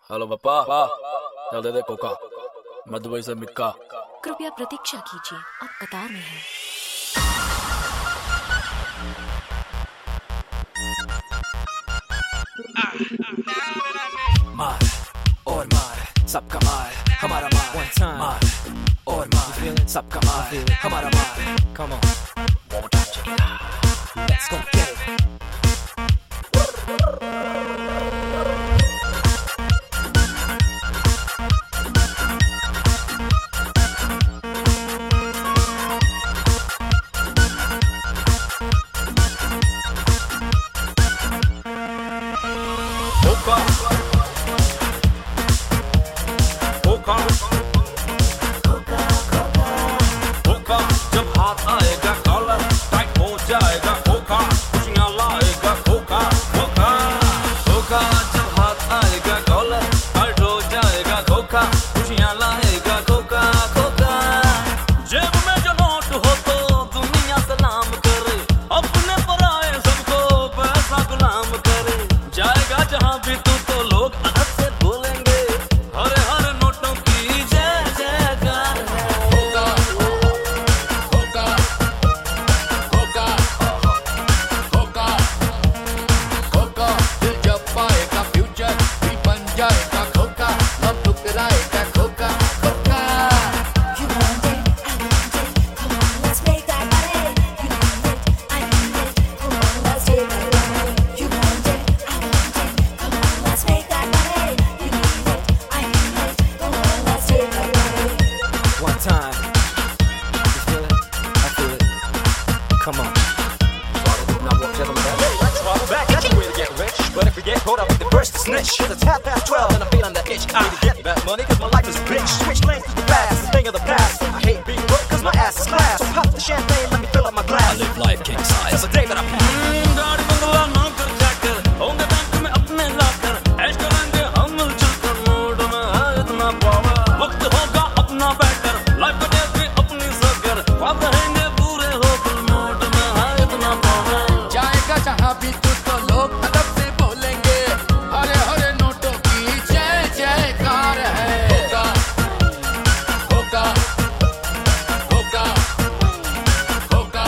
Hello पापा, चल दे Coca, मैं दुबई से मिक्का। कृपया प्रतीक्षा कीजिए, आप कतार में हैं। मार और मार सबका मार, हमारा मार। One time. मार और मार सबका मार, हमारा मार। Come on. One more time, check it out. Let's go get it. कोका जब हाथ आएगा कॉलर टाइट हो जाएगा। कोका खुशियाँ लाएगा। कोका कोका कोका जब हाथ आएगा कॉलर टाइट हो जाएगा। कोका खुशियाँ लाएगा। कोका कोका जेब में जो नोट हो तो दुनिया सलाम करे, अपने पराए सबको पैसा गुलाम करे। जाएगा जहाँ भी तू तो लोग अदब से बोलेंगे, हरे हरे नोटों की जय जयकार है। कोका कोका कोका कोका दिल जब पाएगा फ्यूचर भी बन जाएगा। कोका अब टुकराएगा। कोका कोका You want it, I want it. Come on, let's make that money. You need it, I need it. Come on, let's take that money. You want it, I want it. Come on, let's make that money. You need it, I need it. Come on, let's take that money. One time. You feel it? I feel it. Come on. Let's fall back, that's the way to get rich. But if we get caught up with the first to snitch, cause it's 12:30 and I'm feeling the itch. I need to get that money cause my life is a bitch. Switch lanes to the fast, thing of the past. I hate being broke cause my ass is glass. So pop the champagne, let me fill up my glass. I live life king size. Cause the day that I गाड़ी बंगला ना कर जाकर होंगे bank में अपने लाकर, ऐश करेंगे हम मिलजुल कर। मूड में है इतना पावर, वक्त होगा अपना बेटर, लाइफ बनेगी अपनी सगर। ख्वाब रहेंगे पूरे हो दिल, मूड में है इतना पावर। जाएगा जहाँ भी तू तो लोग अदब से बोलेंगे, हरे हरे नोटों की जय जयकार है। कोका कोका कोका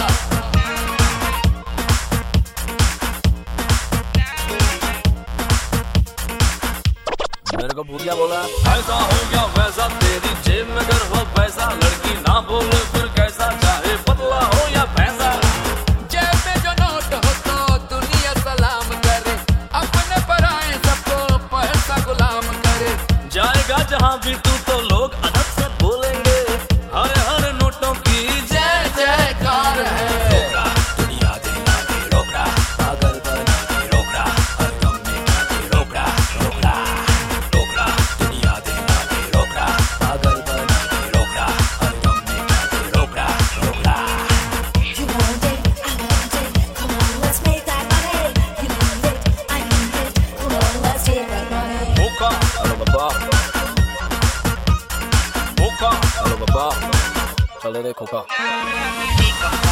मेरे को भूलिया बोला ऐसा हो गया वैसा, तेरी जेब में अगर हो पैसा, लड़की ना बोले फिर कैसा, चाहे पतला हो या पैसा। जेब में जो नोट हो तो दुनिया सलाम करे, अपने पराए सबको पैसा गुलाम करे। जाएगा जहाँ भी तू तो लोग अदब से बोलेंगे, हरे हरे नोटों की जय जयकार है। दुनिया देना दे रोकड़ा, पागल बना दे रोकड़ा, हर दम में क्या दे रोकड़ा रोकड़ा रोकड़ा। दुनिया देना दे रोकड़ा, पागल बना दे रोकड़ा, हर दम में क्या दे रोकड़ा रोकड़ा। You want it, I want it. Come on, let's make that money. You need it, I need it. Come on, let's take that money. कोका हेलो बाबा, कोका हेलो बाबा, चले रे कोका।